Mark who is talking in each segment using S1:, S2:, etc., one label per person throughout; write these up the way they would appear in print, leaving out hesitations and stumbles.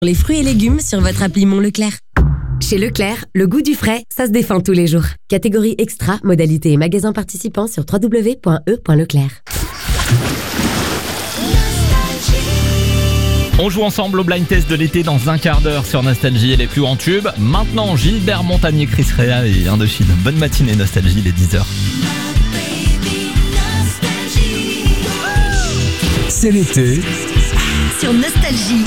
S1: Les fruits et légumes sur votre appli Mon Leclerc. Chez Leclerc, le goût du frais, ça se défend tous les jours. Catégorie extra, modalités et magasins participants sur www.e.leclerc.
S2: On joue ensemble au blind test de l'été dans un quart d'heure sur Nostalgie et les plus grands tubes. Maintenant, Gilbert Montagnier, Chris Rea et Indochine. Bonne matinée Nostalgie, il est 10h.
S3: C'est l'été
S1: Sur Nostalgie.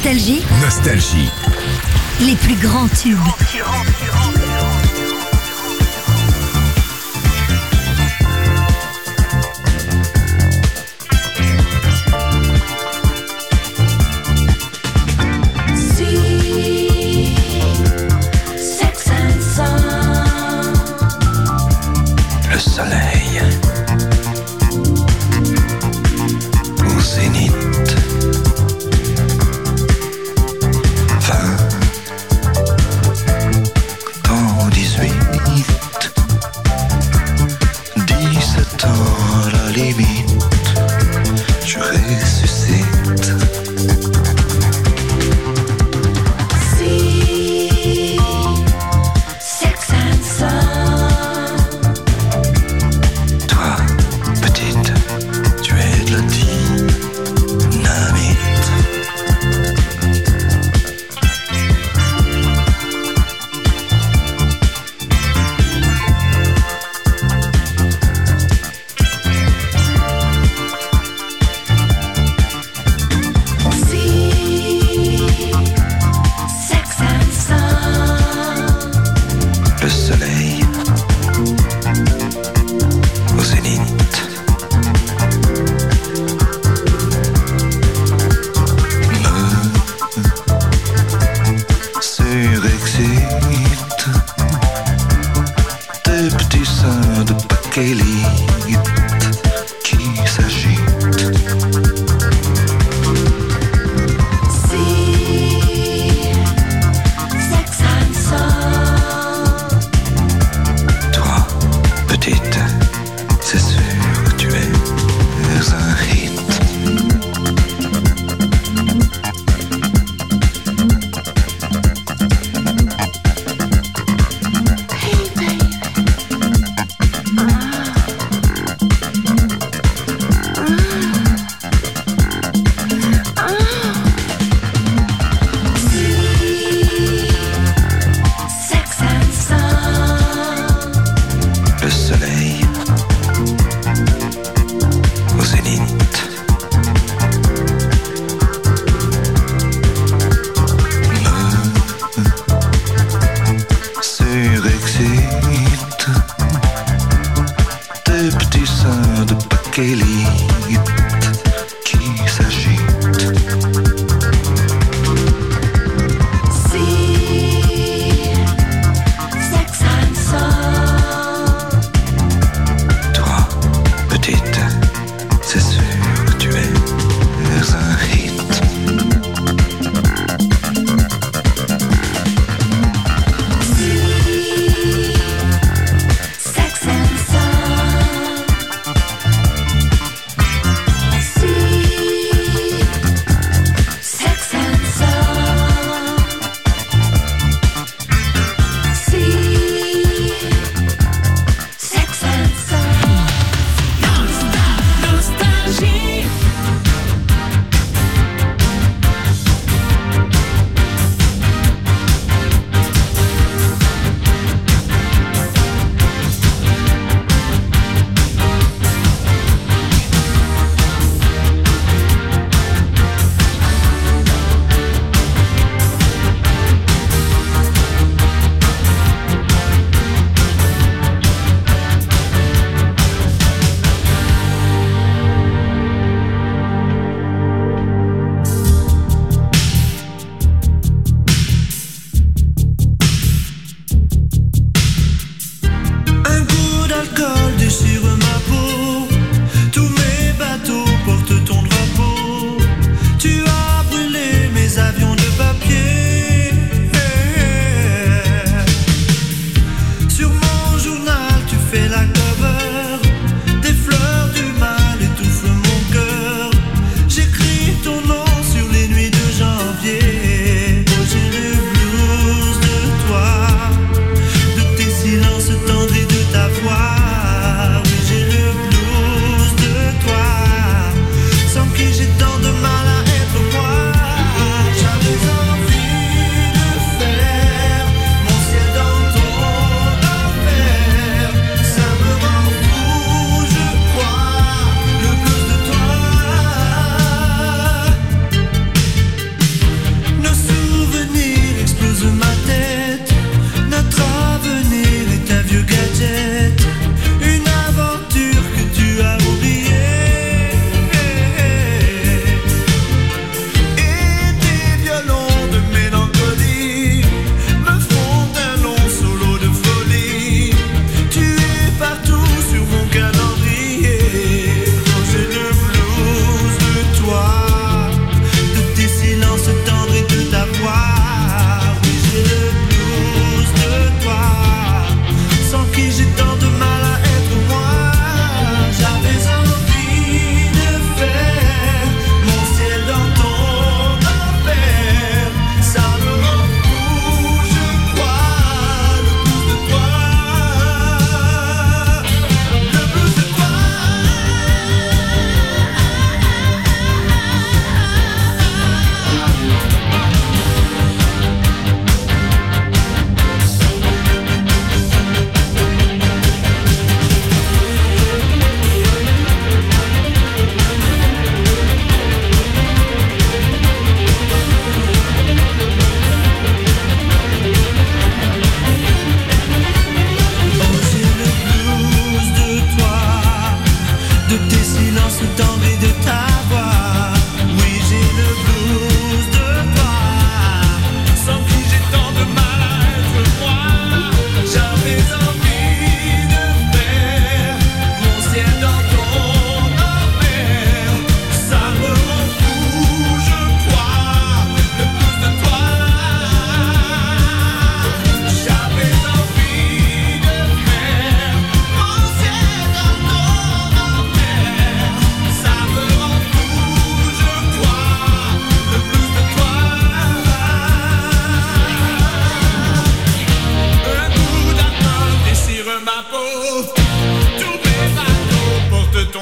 S3: Nostalgie,
S4: Nostalgie.
S3: les plus grands tubes.
S4: Le soleil au zénith, 20 ans, 18, 17 ans la limite, je ressuscite. Toi, petite, tu es de la dynamite. Le soleil au zénith, me surexcite. Tes petits seins de bakélite qui s'agitent. Toi, petite, c'est sûr que tu es un hit. Le soleil au zénith, me surexcite. Tes petits seins de bakélite qui s'agitent. Toi, petite, c'est sûr que tu es un hit.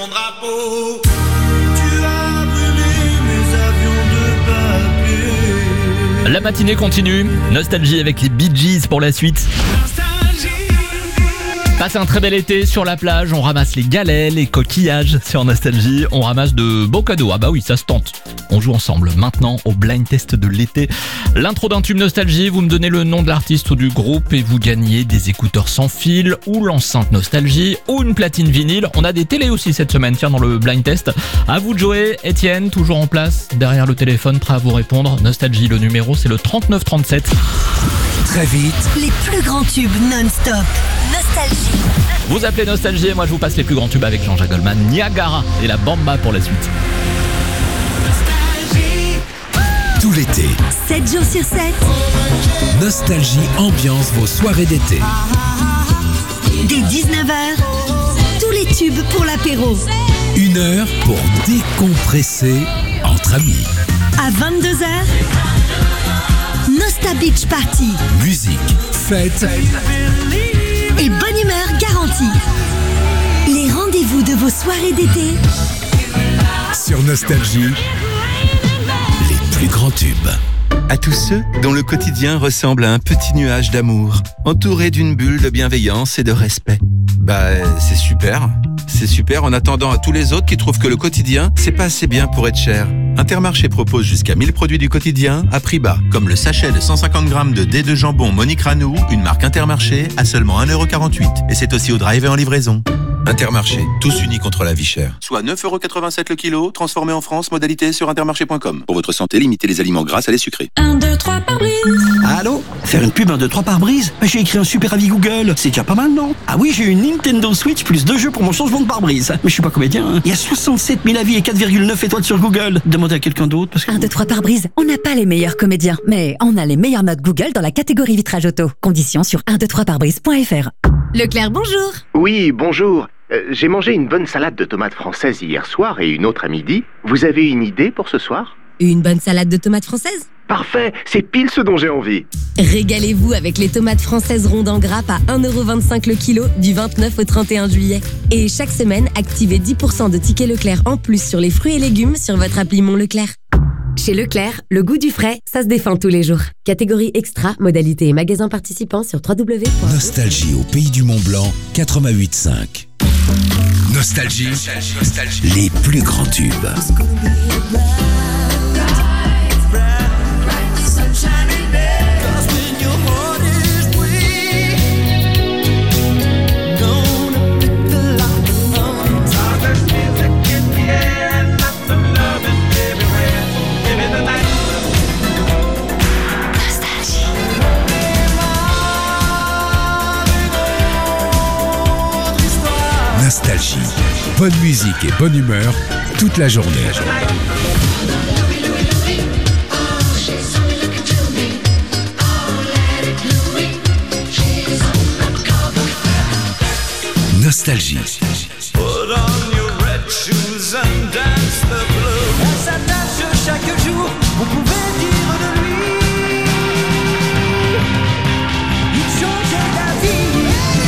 S5: ton drapeau. Tu as brûlé mes avions de papier.
S2: La matinée continue. Nostalgie avec les Bee Gees pour la suite. Passe un très bel été sur la plage, on ramasse les galets, les coquillages sur Nostalgie, on ramasse de beaux cadeaux. Ah bah oui, ça se tente. On joue ensemble maintenant au blind test de l'été. L'intro d'un tube Nostalgie, vous me donnez le nom de l'artiste ou du groupe et vous gagnez des écouteurs sans fil ou l'enceinte Nostalgie ou une platine vinyle. On a des télés aussi cette semaine, tiens, dans le blind test. À vous de jouer. Étienne, toujours en place, derrière le téléphone, prêt à vous répondre. Nostalgie, le numéro, c'est le 3937.
S6: Très vite,
S3: Les plus grands tubes non-stop. Nostalgie.
S2: Vous appelez Nostalgie et moi je vous passe les plus grands tubes avec Jean-Jacques Goldman, Niagara et la Bamba pour la suite.
S6: tout l'été.
S3: 7 jours sur 7.
S6: Nostalgie ambiance vos soirées d'été.
S3: Dès 19h, tous les tubes pour l'apéro.
S6: 1 heure pour décompresser entre amis.
S3: À 22h, Nosta Beach Party.
S6: Musique, fête
S3: Et bonne humeur garantie. Les rendez-vous de vos soirées d'été.
S6: sur Nostalgie. Les plus grands tubes.
S7: À tous ceux dont le quotidien ressemble à un petit nuage d'amour, entouré d'une bulle de bienveillance et de respect. C'est super. C'est super en attendant à tous les autres qui trouvent que le quotidien, c'est pas assez bien pour être cher. Intermarché propose jusqu'à 1000 produits du quotidien à prix bas, comme le sachet de 150 grammes de dés de jambon Monique Ranou, une marque Intermarché, à seulement 1,48 €. Et c'est aussi au drive et en livraison. Intermarché, tous unis contre la vie chère. Soit 9,87 € le kilo, transformé en France, modalité sur intermarché.com. Pour votre santé, limitez les aliments gras à les sucrés.
S8: 1, 2, 3 par brise.
S9: Allô? Faire une pub 1, 2, 3 par brise? J'ai écrit un super avis Google. C'est déjà pas mal, non? Ah oui, j'ai eu une Nintendo Switch plus 2 jeux pour mon changement de pare-brise. Mais je suis pas comédien, hein. Il y a 67 000 avis et 4,9 étoiles sur Google. Demandez à quelqu'un d'autre parce que...
S8: 1, 2, 3 par brise. On n'a pas les meilleurs comédiens, mais on a les meilleures notes Google dans la catégorie vitrage auto. Conditions sur 123parbrise.fr.
S1: Leclerc, bonjour.
S10: Oui, bonjour. J'ai mangé une bonne salade de tomates françaises hier soir et une autre à midi. Vous avez une idée pour ce soir?
S1: Une bonne salade de tomates françaises?
S10: Parfait, c'est pile ce dont j'ai envie.
S1: Régalez-vous avec les tomates françaises rondes en grappe à 1,25 € le kilo du 29 au 31 juillet. Et chaque semaine, activez 10% de tickets Leclerc en plus sur les fruits et légumes sur votre appli Mon Leclerc. Chez Leclerc, le goût du frais, ça se défend tous les jours. Catégorie extra, modalité et magasins participants sur www.
S6: Nostalgie au pays du Mont Blanc, 88.5. Nostalgie, les plus grands tubes. Nostalgie, bonne musique et bonne humeur toute la journée. Nostalgie.
S5: Put on your red shoes and dance the blues. Elle s'attache chaque jour, vous pouvez dire de lui. Il changeait la vie.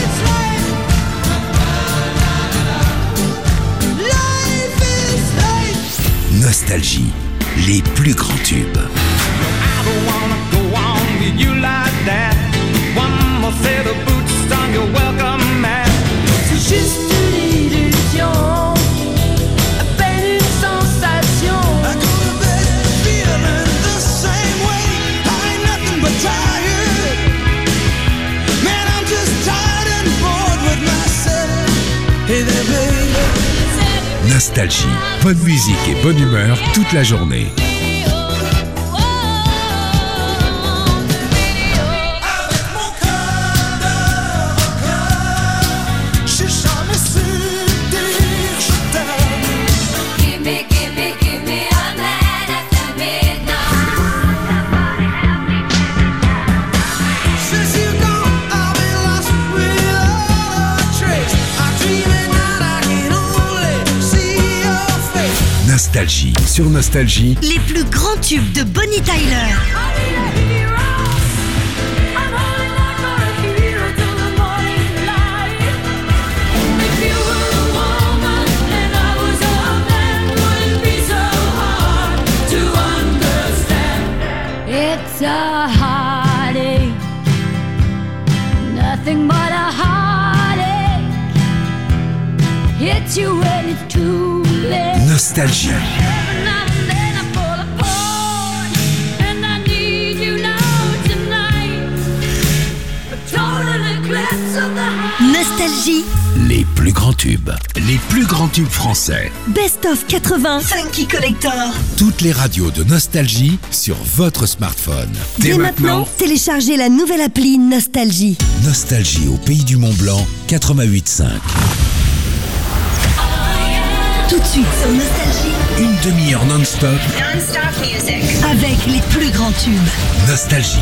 S5: Life is life.
S6: Nostalgie, les plus grands tubes.
S5: I don't wanna go on with you like that. One more set of boots on your welcome mat. C'est juste une illusion, à peine une sensation. I go to bed feeling the same way. I ain't nothing but tired. Man, I'm just tired and bored with myself. Hey there, baby.
S6: Nostalgie, bonne musique et bonne humeur toute la journée. Nostalgie, sur Nostalgie,
S3: Les plus grands tubes de Bonnie Tyler.
S6: Nostalgie.
S3: Nostalgie.
S6: Les plus grands tubes. Les plus grands tubes français.
S3: Best of 80. Funky Collector.
S6: Toutes les radios de Nostalgie sur votre smartphone.
S3: Dès maintenant, téléchargez la nouvelle appli Nostalgie.
S6: Nostalgie au pays du Mont-Blanc, 88.5.
S3: Tout de suite sur Nostalgie.
S6: Une demi-heure non-stop.
S3: Non-stop music. Avec les plus grands tubes.
S6: Nostalgie.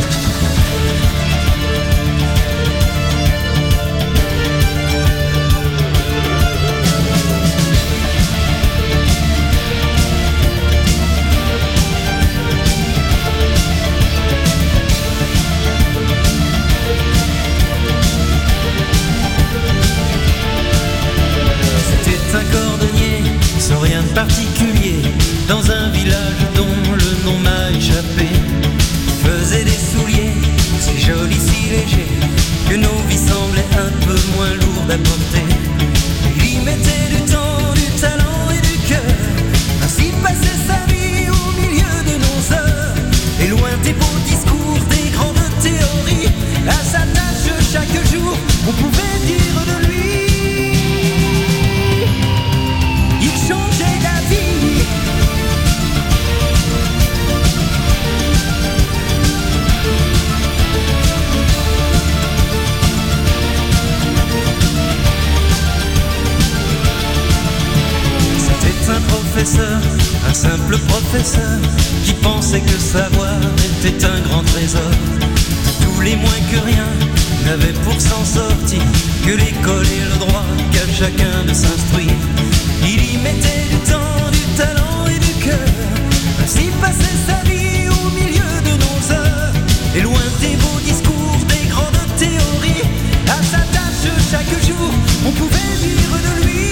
S11: Rien de particulier dans un village dont le nom m'a échappé. Faisait des souliers si jolis, si légers que nos vies semblaient un peu moins lourdes à porter. Il y mettait du temps, du talent et du cœur. Ainsi passait sa vie au milieu de nos heures. Et loin des beaux discours, des grandes théories, à sa tâche chaque jour, on pouvait dire de lui. Un simple professeur qui pensait que savoir était un grand trésor. Tous les moins que rien n'avaient pour s'en sortir que l'école et le droit qu'à chacun de s'instruire. Il y mettait du temps, du talent et du cœur. Ainsi passait sa vie au milieu de nos heures. Et loin des beaux discours, des grandes théories, à sa tâche chaque jour, on pouvait dire de lui.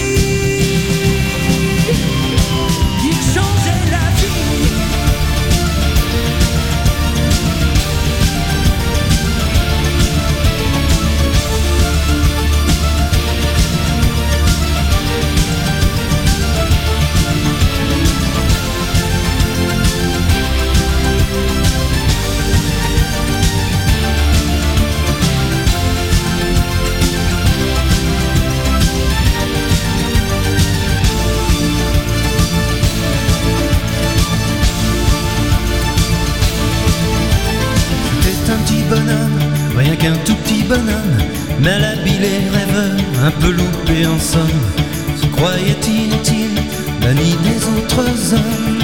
S11: Rien qu'un tout petit bonhomme, malhabile et rêveur, un peu loupé en somme, se croyait inutile, banni des autres hommes.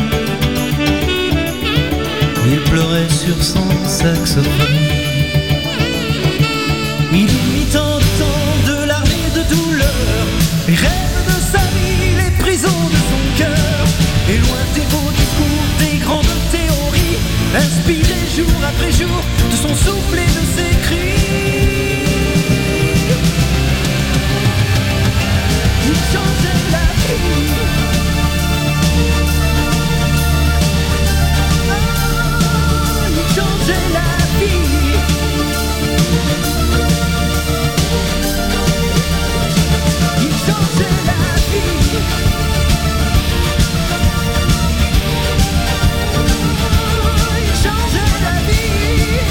S11: Il pleurait sur son saxophone. Il y mit tant de temps, de larmes et de douleur, les rêves de sa vie, les prisons de son cœur. Et loin des beaux discours, des grandes théories, inspiré jour après jour de son souffle et de ses cris. Il changeait la vie. Oh, il changeait la vie. Il changeait la vie. Il changeait la vie.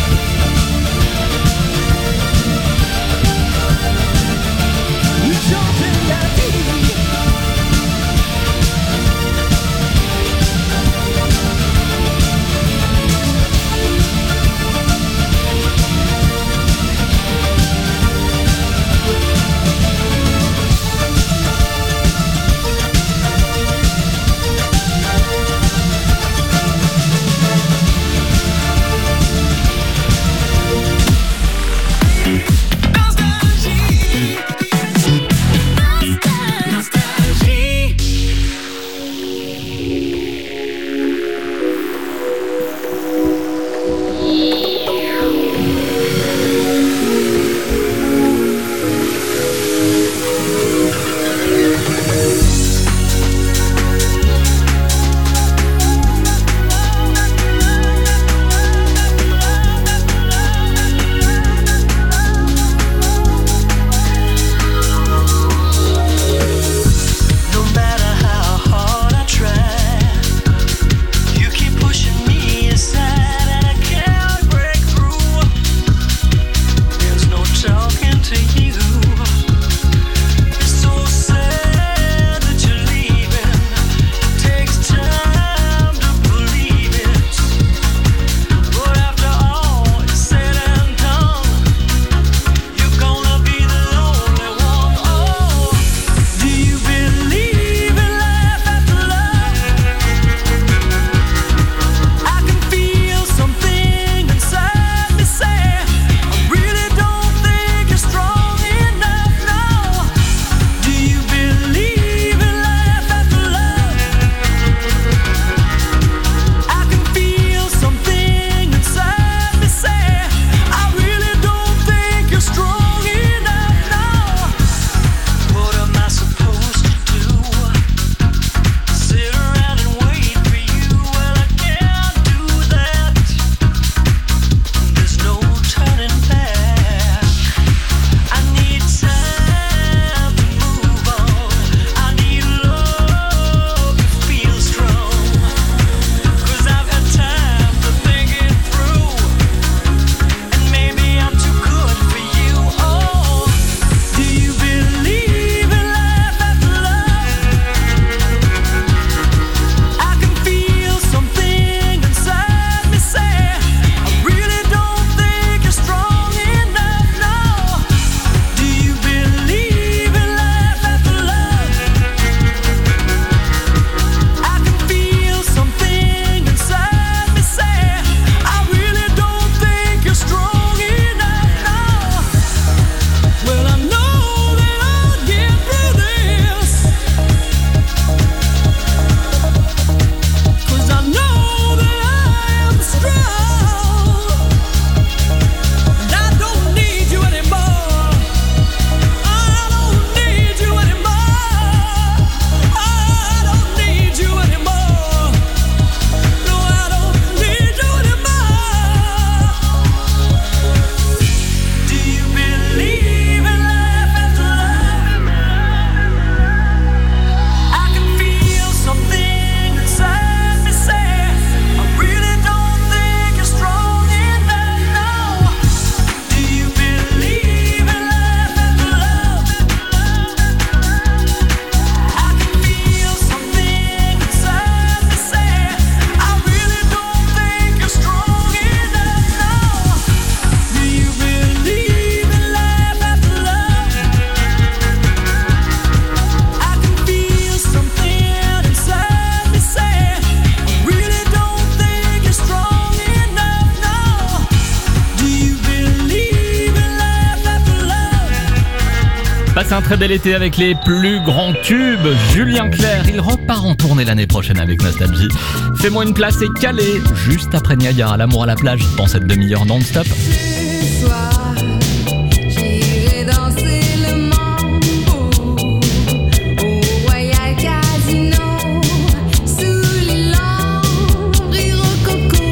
S2: titre dès l'été avec les plus grands tubes. Julien Clerc, il repart en tournée l'année prochaine avec Nostalgie. Fais-moi une place et calé, juste après Niagara, l'amour à la plage, dans cette demi-heure non-stop.
S5: Ce soir, j'irai danser le mambo au Royal Casino, sous les lambris rococo.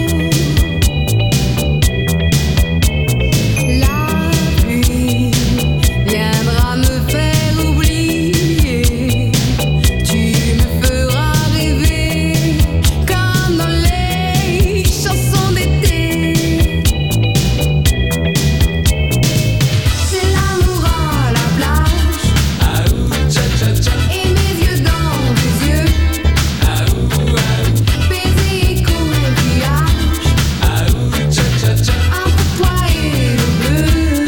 S5: La pluie viendra me faire oublier, tu me feras rêver comme dans les chansons d'été. C'est l'amour à la plage, et mes yeux dans tes yeux, baiser et coquillage, entre toi et le bleu.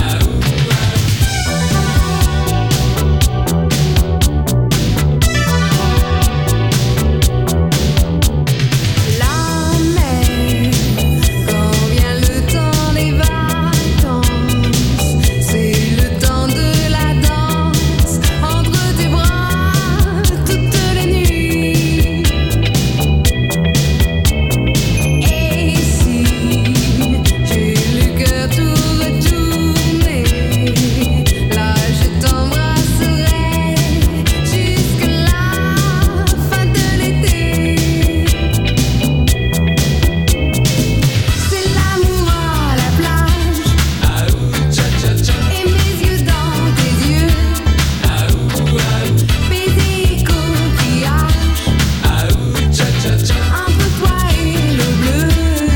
S5: La mer, quand vient le temps des vacances, c'est le temps de la danse, entre tes bras toutes les nuits. Et si j'ai le cœur tout retourné, là je t'embrasserai jusqu'à la fin de l'été. C'est l'amour à la plage, et mes yeux dans tes yeux, baiser et coquillage, entre toi et le bleu.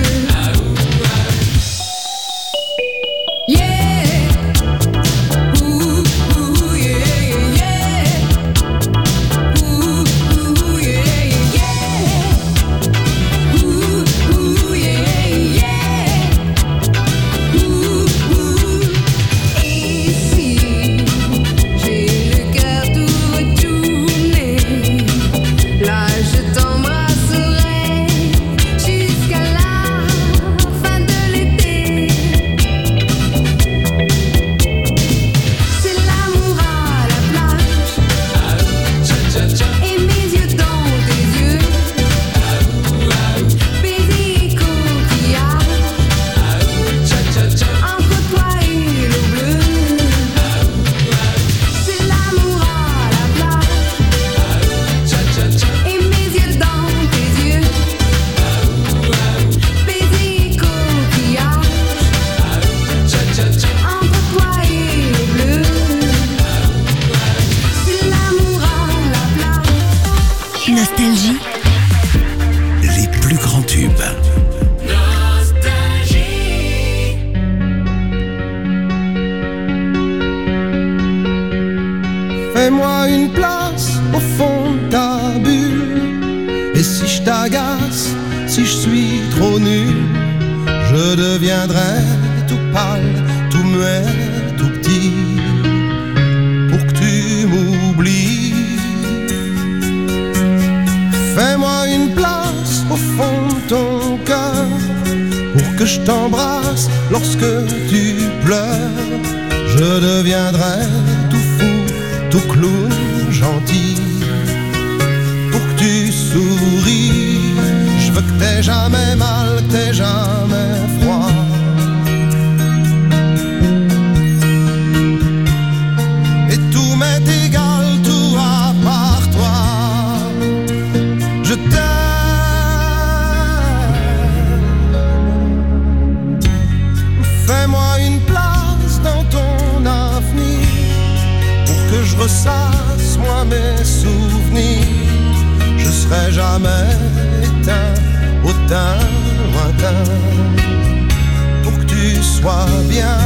S5: Yeah, ouh, ouh, yeah, yeah, ouh, ouh, yeah, yeah, ouh, ouh, yeah, yeah, ouh, ouh. Et si j'ai le cœur tout retourné, là je t'embrasserai jusqu'à la fin de l'été. C'est l'amour à la plage, et mes yeux dans tes yeux, baiser et coquillage, entre toi et le bleu. C'est l'amour à la plage, et mes yeux dans tes yeux, baiser et coquillage, entre toi et le bleu. C'est l'amour à la plage.
S3: Nostalgie,
S6: Les plus grands tubes.
S12: Fais-moi une place au fond de ta bulle. Et si je t'agace, si je suis trop nul, je deviendrai tout pâle, tout muet, tout petit, pour que tu m'oublies. Fais-moi une place au fond de ton cœur, pour que je t'embrasse lorsque tu pleures. Je deviendrai tout fou, tout clown, gentil, pour que tu souris. Je veux que t'aies jamais mal, que t'aies jamais froid. Et tout m'est égal, tout à part toi. Je t'aime. Fais-moi une place dans ton avenir, pour que je ressasse moi mes souvenirs. Je serai jamais éteint au teint lointain, pour que tu sois bien.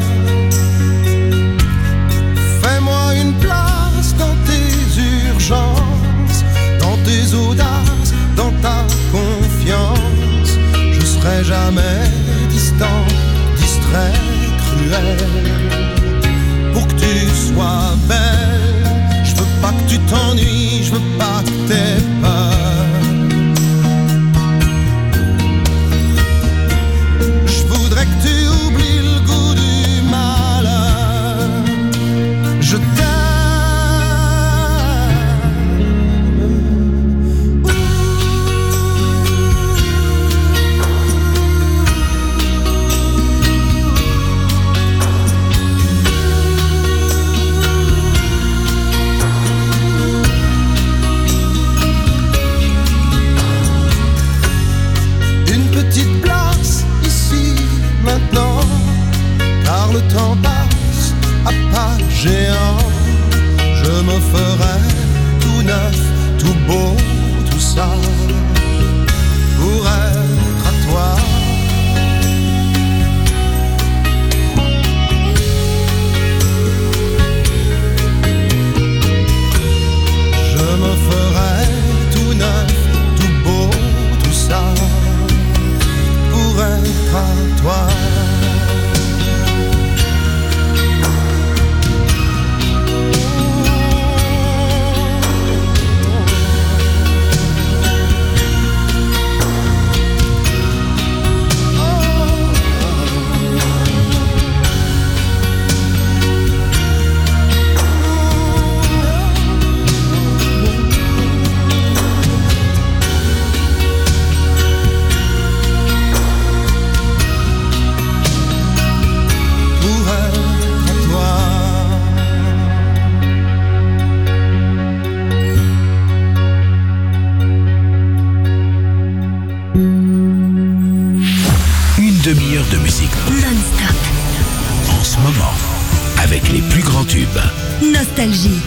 S12: Fais-moi une place dans tes urgences, dans tes audaces, dans ta confiance. Je serai jamais distant, distrait, cruel, pour que tu sois belle. Je veux pas que tu t'ennuies, je veux pas que t'aies peur. Je voudrais que tu oublies le goût du malheur. Je t'aime.
S6: meilleur de musique
S3: Non-stop.
S6: en ce moment, avec les plus grands tubes.
S3: Nostalgie.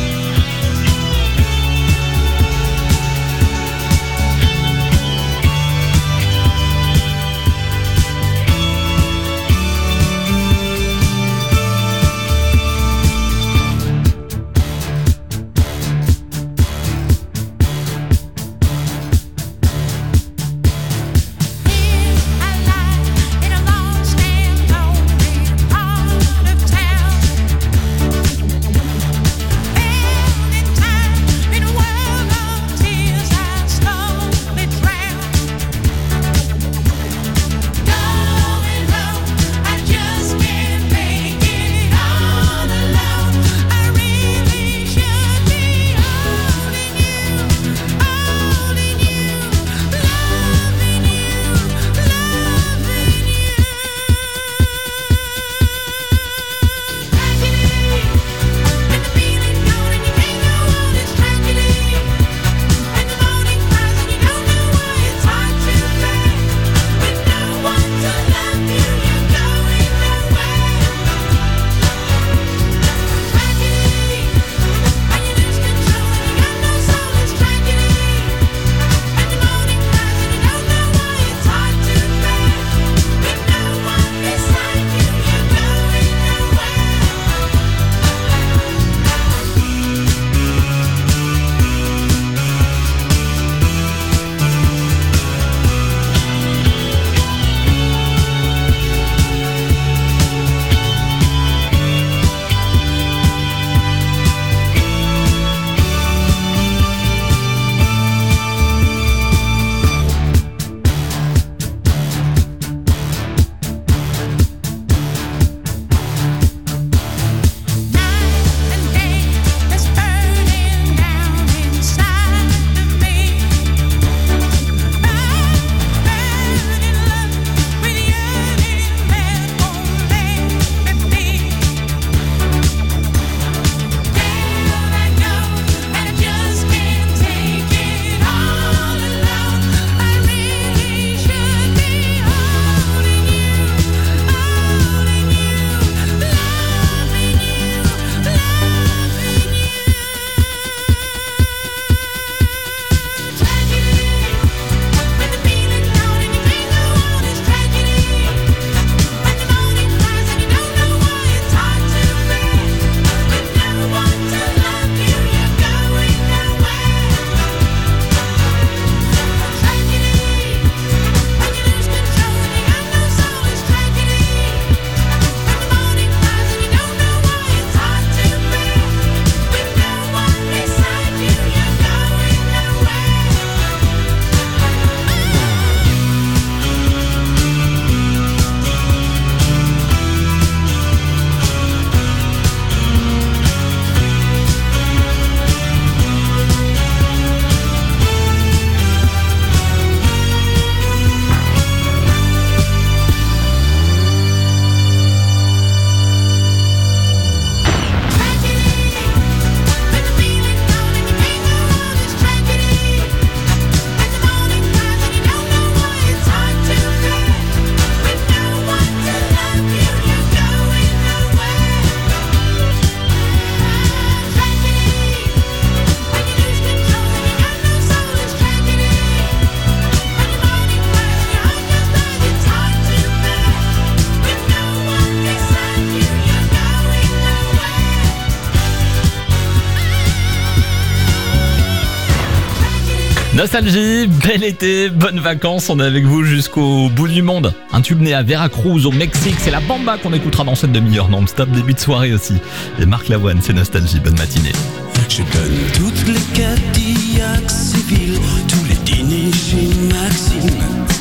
S2: Nostalgie, bel été, bonnes vacances, on est avec vous jusqu'au bout du monde. Un tube né à Veracruz au Mexique, c'est la Bamba qu'on écoutera dans cette demi-heure non-stop, début de soirée aussi. Et Marc Lavoine, c'est Nostalgie, bonne matinée.
S11: Je donne toutes les Cadillacs civils, tous les dîners chez Maxime,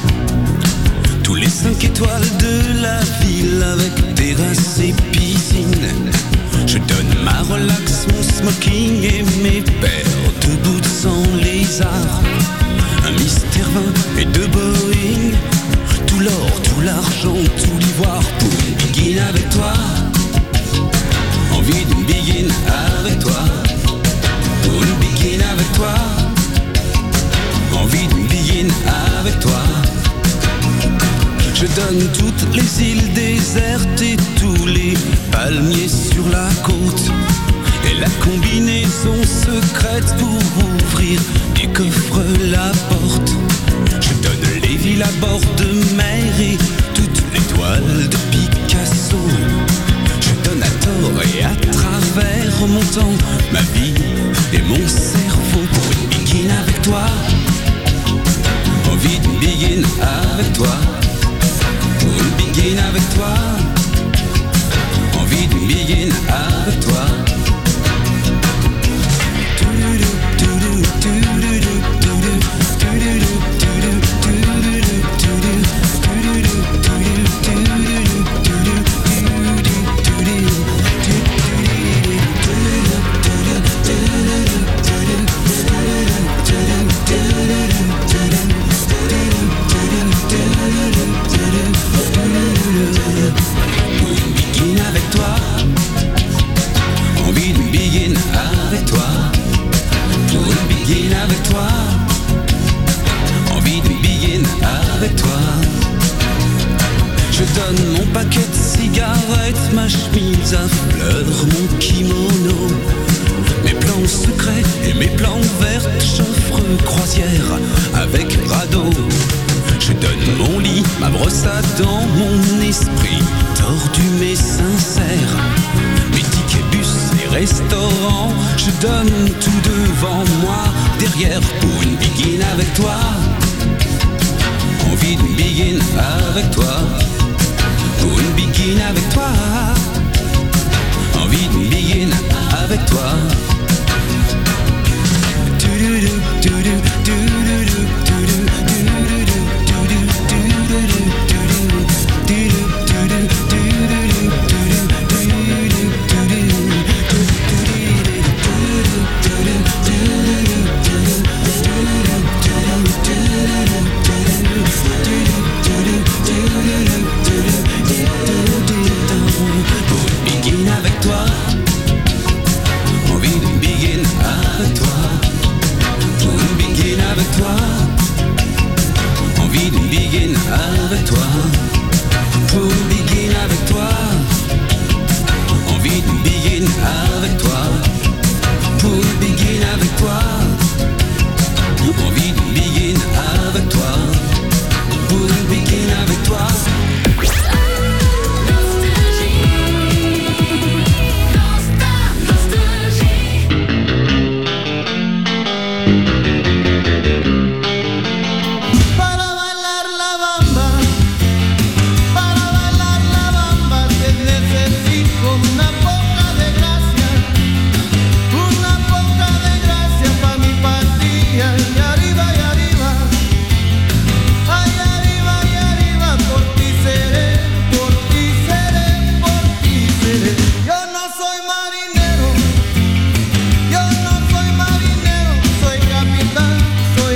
S11: tous les 5 étoiles de la ville avec terrasse et piscine. Je donne ma relax, mon smoking et mes paires de boots sans lézard, un Mister 20 et 2 Boeing, tout l'or, tout l'argent, tout l'ivoire pour une biguine avec toi. Envie d'une biguine avec toi, pour une biguine avec toi. Envie d'une biguine avec toi. Je donne toute ouvrir du coffre la porte. Je donne les villes à bord de mer et toutes les toiles de Picasso. Je donne à tort et à travers mon temps, ma vie et mon cerveau pour une begin avec toi. Envie d'une begin avec toi. Pour une begin avec toi. Envie d'une begin avec toi. Je donne mon paquet de cigarettes, ma chemise à fleurs, mon kimono, mes plans secrets et mes plans verts, j'offre croisière avec radeau. Je donne mon lit, ma brosse à dents, mon esprit tordu mais sincère, mes tickets bus et restaurants, je donne tout devant moi, derrière pour une begin avec toi. Envie d'une begin avec toi. Pour une begin avec toi. Envie d'une begin avec toi. Avec toi, pour une begin avec toi. Envie d'une begin avec toi. Pour une begin avec toi. Envie d'une begin avec toi. Pour une begin avec toi.
S12: Soy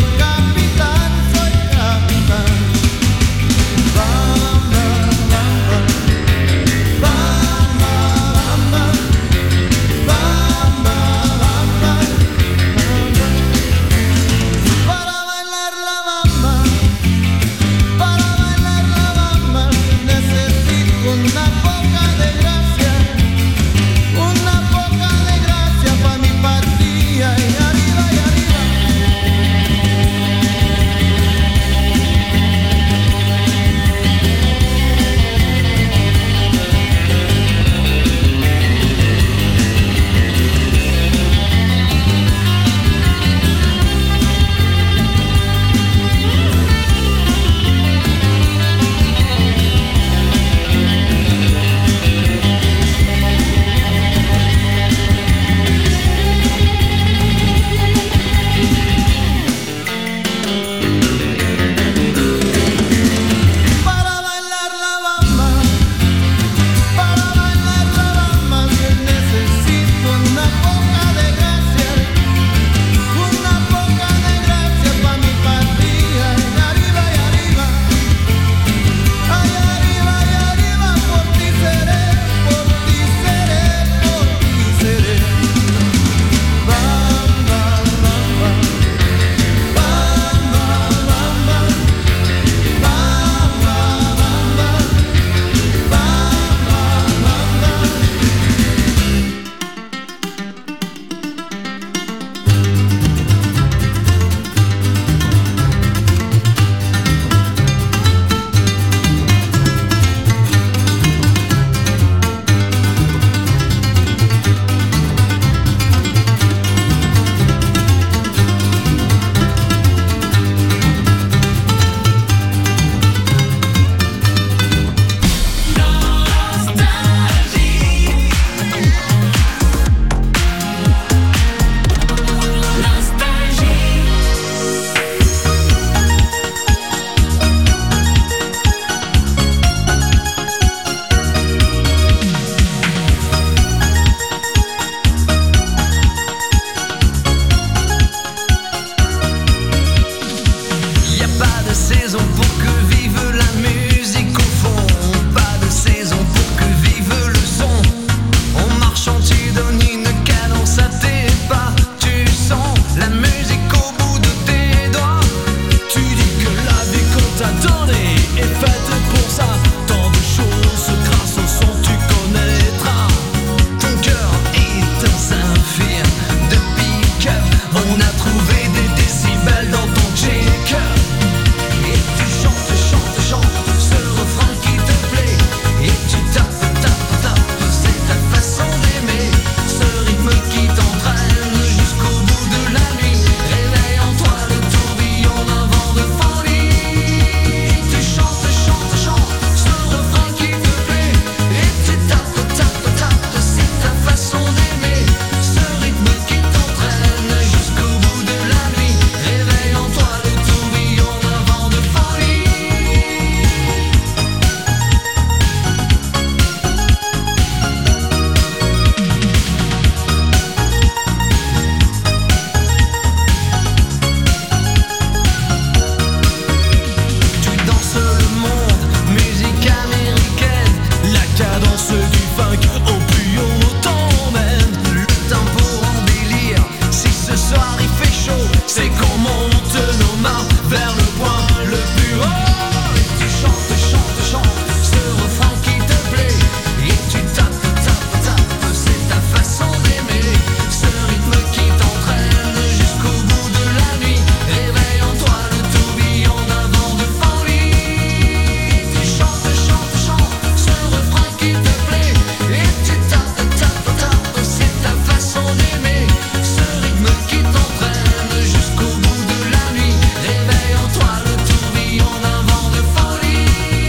S5: c'est qu'on monte nos mains vers le point le plus haut. Et tu chantes, chantes, chantes ce refrain qui te plaît. Et tu tapes, tapes, tapes, c'est ta façon d'aimer. Ce rythme qui t'entraîne jusqu'au bout de la nuit. Réveille en toi le tourbillon d'un vent de folie. Tu chantes, chantes, chantes ce refrain qui te plaît. Et tu tapes, tapes, tapes, c'est ta façon d'aimer. Ce rythme qui t'entraîne jusqu'au bout de la nuit. Réveille en toi le tourbillon d'un vent de folie.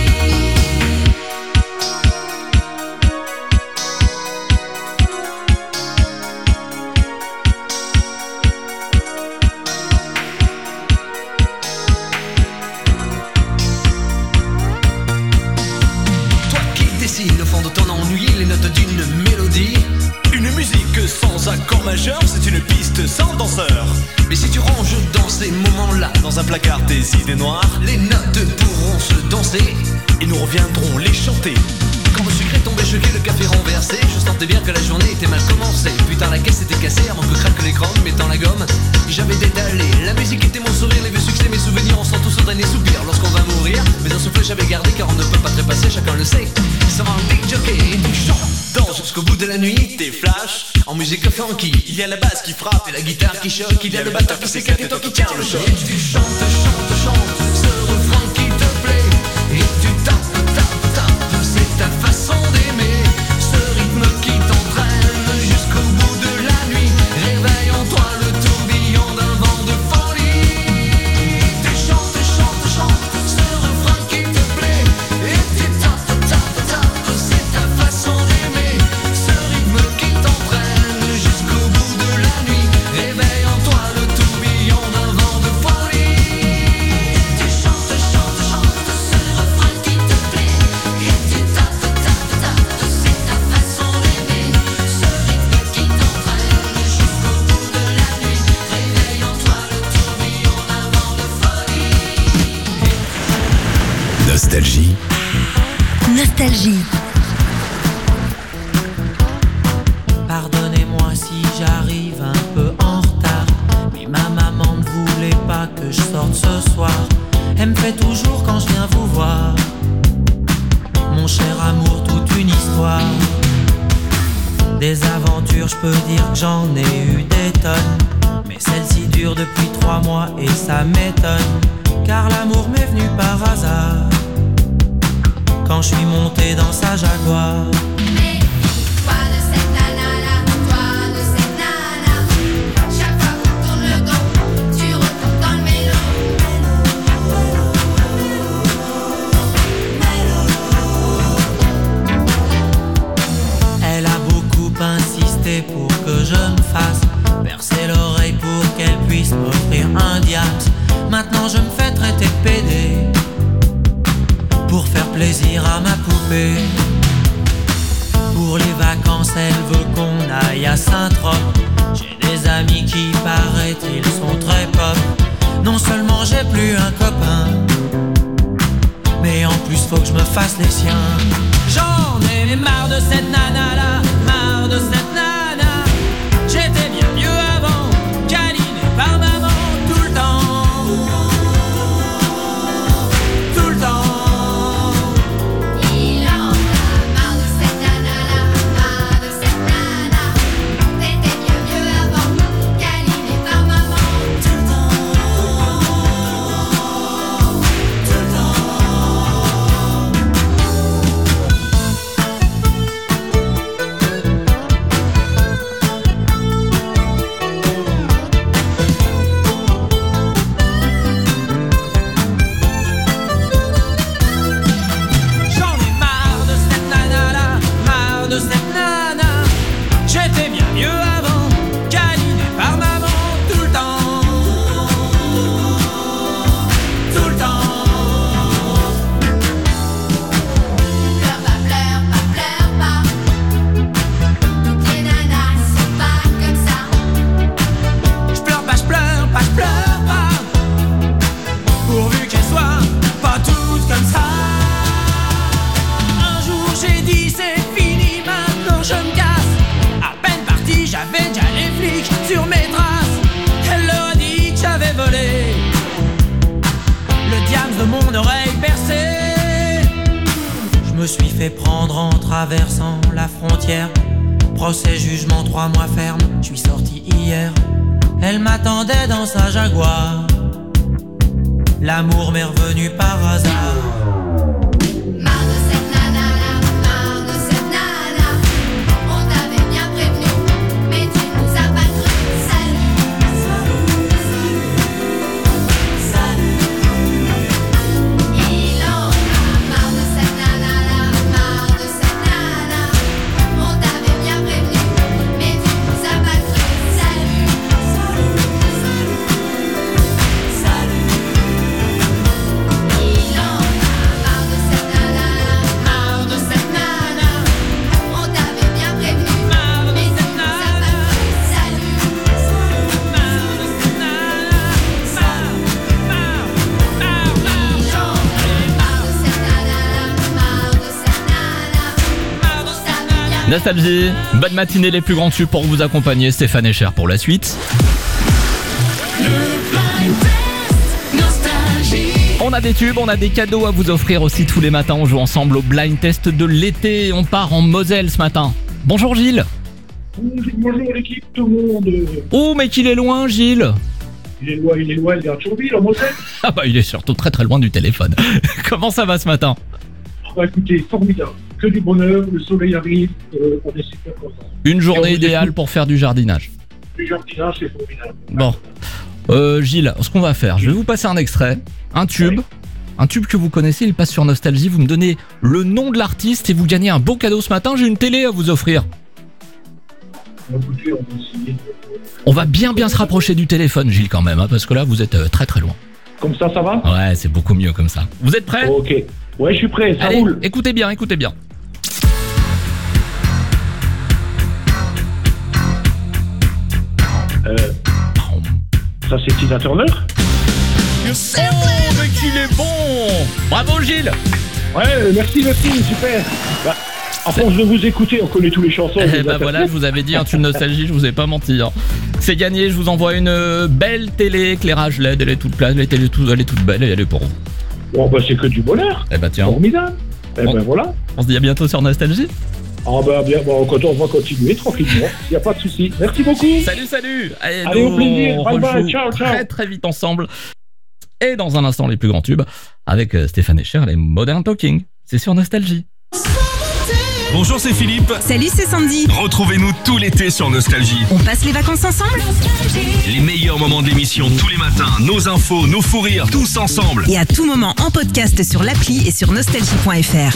S5: Toi qui dessines au fond de ton ennui les notes d'une mélodie. Une musique sans accord majeur, c'est une piste sans danseur. Mais si tu ranges dans ces moments-là, dans un placard tes idées noires, les notes pourront se danser et nous reviendrons les chanter. Quand le sucre est tombé gelé, le café renversé, je sentais bien que la journée était mal commencée. Putain, la caisse était cassée avant que craque l'écran, mettant la gomme. J'avais détalé, la musique était mon sourire, les vieux succès, mes souvenirs, on sent tous au dernier soupir lorsqu'on va mourir. Mais un souffle j'avais gardé car on ne peut pas trépasser, chacun le sait. Ça va un big jockey et tu chantes, danse jusqu'au bout de la nuit, t'es flash en musique funky. Il y a la basse qui frappe et la guitare qui choque, il y a le batteur qui s'éclate et toi qui tiens le choc. Et tu chantes, chantes, chantes ce refrain qui te plaît. Et tu tapes, tapes, tapes, c'est ta façon d'aimer. Ce rythme qui t'entraîne jusqu'au bout de la nuit. Réveille en toi le tourbillon d'un vent de folie. Tu chantes, chantes, chantes ce refrain qui te plaît. Et tu tapes, tapes, tapes, c'est ta façon d'aimer. Ce rythme qui t'entraîne jusqu'au bout de la nuit. Réveille en toi le tourbillon d'un vent de folie. Tu chantes, chantes, chantes ce refrain qui te plaît. Et tu tapes, tapes, tapes, c'est ta façon d'aimer. Ce rythme qui t'entraîne jusqu'au bout de la nuit. Réveille en toi le tourbillon d'un vent de folie.
S6: Nostalgie,
S3: Nostalgie.
S11: Pardonnez-moi si j'arrive un peu en retard, mais ma maman ne voulait pas que je sorte ce soir. Elle me fait toujours quand je viens vous voir, mon cher amour, toute une histoire. Des aventures, je peux dire que j'en ai eu des tonnes, mais celle-ci dure depuis 3 mois et ça m'étonne, car l'amour m'est venu par hasard quand je suis monté dans sa Jaguar.
S5: Toi de cette nana-là, toi de cette nana. Chaque fois qu'on tourne le dos, tu retournes dans le mélo.
S11: Elle a beaucoup insisté pour que je me fasse percer l'oreille pour qu'elle puisse m'offrir un diamant. Maintenant je me fais traiter de pédé pour faire plaisir à ma poupée. Pour les vacances elle veut qu'on aille à Saint-Trope. J'ai des amis qui paraît-il sont très pop. Non seulement j'ai plus un copain, mais en plus faut que je me fasse les siens. J'en ai marre de cette nana là, marre de cette nana. J'étais bien mieux avant, câliné par maman tout le temps. Tout le temps.
S5: Il en a marre de cette nana-là, marre de cette nana. T'étais bien mieux avant, câliné par maman. Tout le temps. Tout le temps.
S11: mon oreille percée. Je me suis fait prendre en traversant la frontière. Procès, jugement, 3 mois ferme, je suis sorti hier. Elle m'attendait dans sa Jaguar. L'amour m'est revenu par hasard.
S13: Marre de cette nana, marre de cette nana. On t'avait bien prévenu, mais tu nous as pas cru. Salut, salut, salut. Il en a marre de cette nana, marre de cette nana. On t'avait bien prévenu, mais tu nous as pas cru. Salut, salut, salut. Il en a marre de cette nana, marre de cette nana. On t'avait bien prévenu, mais tu nous as pas cru. Salut, marre de cette nana, Il en a marre de cette nana, marre de cette nana. On t'avait bien
S2: Nostalgie, bonne matinée les plus grands tubes pour vous accompagner. Stéphane et Cher pour la suite. On a des tubes, on a des cadeaux à vous offrir aussi tous les matins. On joue ensemble au blind test de l'été. On part en Moselle ce matin. Bonjour Gilles.
S14: Bonjour l'équipe, tout le monde.
S2: Oh mais qu'il est loin Gilles.
S14: Il est loin, il est à Thionville, en Moselle.
S2: Ah bah il est surtout très très loin du téléphone. Comment ça va ce matin?
S14: Bah écoutez, formidable. Que du bonheur, le soleil arrive, on est super contents.
S2: Une journée idéale pour faire du jardinage.
S14: Du jardinage, c'est formidable.
S2: Bon. Gilles, ce qu'on va faire, je vais vous passer un extrait, un tube que vous connaissez, il passe sur Nostalgie, vous me donnez le nom de l'artiste et vous gagnez un beau cadeau ce matin, j'ai une télé à vous offrir.
S14: Écoutez, on va essayer.
S2: On va bien se rapprocher du téléphone Gilles quand même, hein, parce que là vous êtes très très loin.
S14: Comme ça va?
S2: Ouais, c'est beaucoup mieux comme ça. Vous êtes prêts?
S14: Ok. Ouais, je suis prêt, ça
S2: Allez,
S14: roule.
S2: Écoutez bien.
S14: Ça c'est Tina Turner?
S2: Oh, mais qu'il est bon! Bravo Gilles!
S14: Ouais, merci, super. Bah, à force de vous écouter, on connaît tous les chansons.
S2: Eh bah voilà, je vous avais dit un tube Nostalgie, je vous ai pas menti. Hein. C'est gagné, je vous envoie une belle télé, éclairage LED, elle est toute plate, elle est toute belle et elle est pour vous.
S14: Bon bah c'est que du bonheur.
S2: Eh bah tiens.
S14: Formidable. Eh ben voilà.
S2: On se dit à bientôt sur Nostalgie.
S14: Ah bah bien, bon, on va continuer tranquillement, il n'y a pas de souci. Merci beaucoup.
S2: Salut.
S14: Allez, au plaisir. Bye bye, ciao.
S2: Très très vite ensemble. Et dans un instant, les plus grands tubes avec Stéphane et Cher, les Modern Talking. C'est sur Nostalgie.
S15: Bonjour, c'est Philippe.
S16: Salut, c'est Sandy.
S15: Retrouvez-nous tout l'été sur Nostalgie.
S16: On passe les vacances ensemble?
S15: Les meilleurs moments de l'émission tous les matins, nos infos, nos fous rires, tous ensemble.
S16: Et à tout moment en podcast sur l'appli et sur nostalgie.fr.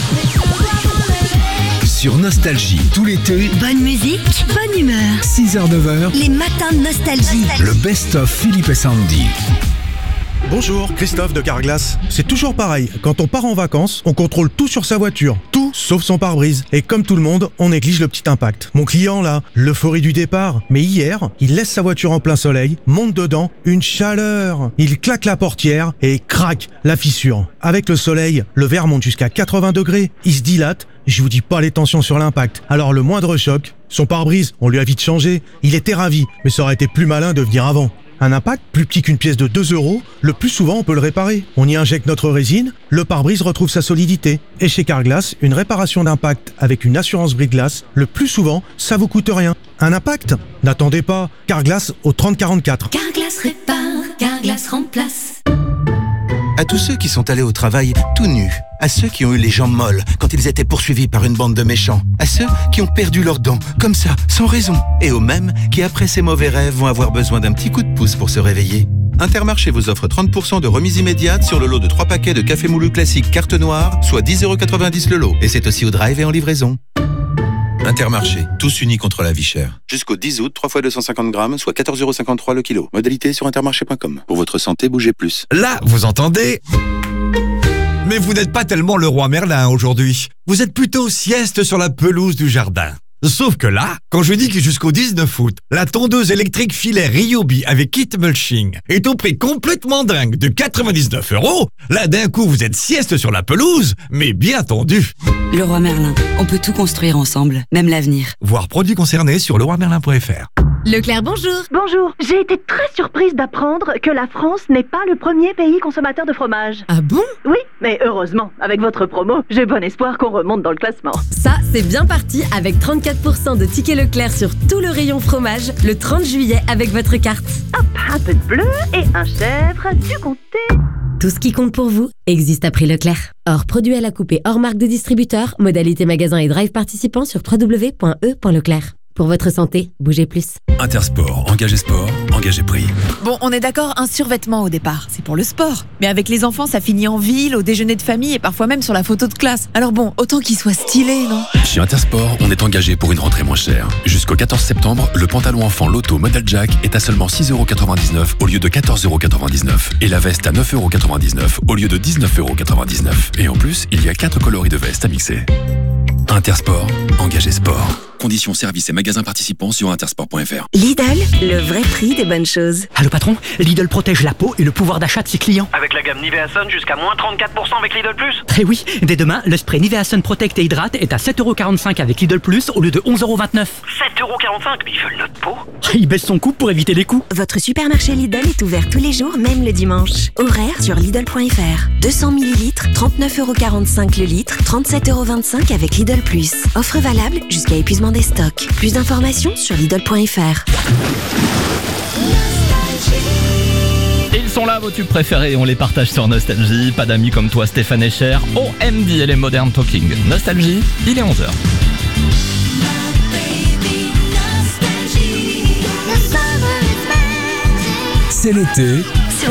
S6: Sur Nostalgie, tout l'été,
S3: Bonne musique, bonne humeur.
S6: 6h-9h,
S3: Les matins de Nostalgie.
S6: le best-of Philippe et Sandy.
S17: Bonjour, Christophe de Carglass. C'est toujours pareil, quand on part en vacances, on contrôle tout sur sa voiture, tout sauf son pare-brise. Et comme tout le monde, on néglige le petit impact. Mon client là, l'euphorie du départ, mais hier, il laisse sa voiture en plein soleil, monte dedans, une chaleur. Il claque la portière et craque la fissure. Avec le soleil, le verre monte jusqu'à 80 degrés, il se dilate. Je vous dis pas les tensions sur l'impact. Alors le moindre choc, son pare-brise, on lui a vite changé. Il était ravi, mais ça aurait été plus malin de venir avant. Un impact plus petit qu'une pièce de 2 €, le plus souvent on peut le réparer. On y injecte notre résine, le pare-brise retrouve sa solidité. Et chez Carglass, une réparation d'impact avec une assurance brise-glace, le plus souvent, ça vous coûte rien. Un impact? N'attendez pas. Carglass au 3044.
S3: Carglass répare, Carglass remplace.
S7: À tous ceux qui sont allés au travail tout nus, à ceux qui ont eu les jambes molles quand ils étaient poursuivis par une bande de méchants, à ceux qui ont perdu leurs dents, comme ça, sans raison, et aux mêmes qui, après ces mauvais rêves, vont avoir besoin d'un petit coup de pouce pour se réveiller. Intermarché vous offre 30% de remise immédiate sur le lot de 3 paquets de café moulu classique carte noire, soit 10,90 € le lot. Et c'est aussi au drive et en livraison. Intermarché, tous unis contre la vie chère. Jusqu'au 10 août, 3 fois 250 grammes, soit 14,53 € le kilo. Modalité sur intermarché.com. Pour votre santé, bougez plus.
S18: Là, vous entendez? Mais vous n'êtes pas tellement le roi Merlin aujourd'hui. Vous êtes plutôt sieste sur la pelouse du jardin. Sauf que là, quand je dis que jusqu'au 19 août, la tondeuse électrique filaire Ryobi avec kit mulching est au prix complètement dingue de 99 €, là d'un coup vous êtes sieste sur la pelouse, mais bien tondu.
S19: Le roi Merlin, on peut tout construire ensemble, même l'avenir.
S18: Voir produits concernés sur leroymerlin.fr.
S1: Leclerc, bonjour.
S19: Bonjour, j'ai été très surprise d'apprendre que la France n'est pas le premier pays consommateur de fromage.
S1: Ah bon?
S19: Oui, mais heureusement, avec votre promo, j'ai bon espoir qu'on remonte dans le classement.
S1: Ça, c'est bien parti avec 34% de tickets Leclerc sur tout le rayon fromage le 30 juillet avec votre carte.
S19: Hop, un peu de bleu et un chèvre, du comté.
S1: Tout ce qui compte pour vous existe à prix Leclerc. Hors produit à la coupe et hors marque de distributeur, modalité magasin et drive participant sur www.e.leclerc. Pour votre santé, bougez plus.
S6: Intersport, engagé sport, engagé prix.
S20: Bon, on est d'accord, un survêtement au départ, c'est pour le sport. Mais avec les enfants, ça finit en ville, au déjeuner de famille et parfois même sur la photo de classe. Alors bon, autant qu'il soit stylé, non?
S6: Chez Intersport, on est engagé pour une rentrée moins chère. Jusqu'au 14 septembre, le pantalon enfant Lotto Model Jack est à seulement 6,99€ au lieu de 14,99€ et la veste à 9,99€ au lieu de 19,99€. Et en plus, il y a 4 coloris de veste à mixer. Intersport, engagé sport. Conditions, services et magasins participants sur intersport.fr.
S3: Lidl, le vrai prix des bonnes choses.
S9: Allô patron, Lidl protège la peau et le pouvoir d'achat de ses clients.
S21: Avec la gamme Nivea Sun jusqu'à moins 34% avec Lidl Plus.
S9: Eh oui, dès demain, le spray Nivea Sun Protect et Hydrate est à 7,45€ avec Lidl Plus au lieu de 11,29€.
S21: 7,45€, mais ils veulent notre peau.
S9: Il baisse son coût pour éviter les coûts.
S3: Votre supermarché Lidl est ouvert tous les jours, même le dimanche. Horaire sur Lidl.fr. 200 ml, 39,45€ le litre, 37,25€ avec Lidl Plus. Offre valable jusqu'à épuisement des stocks. Plus d'informations sur Lidl.fr.
S2: Ils sont là, vos tubes préférés, on les partage sur Nostalgie. Pas d'amis comme toi, Stéphane Escher, OMD et les Modern Talking. Nostalgie, il est 11h.
S6: C'est l'été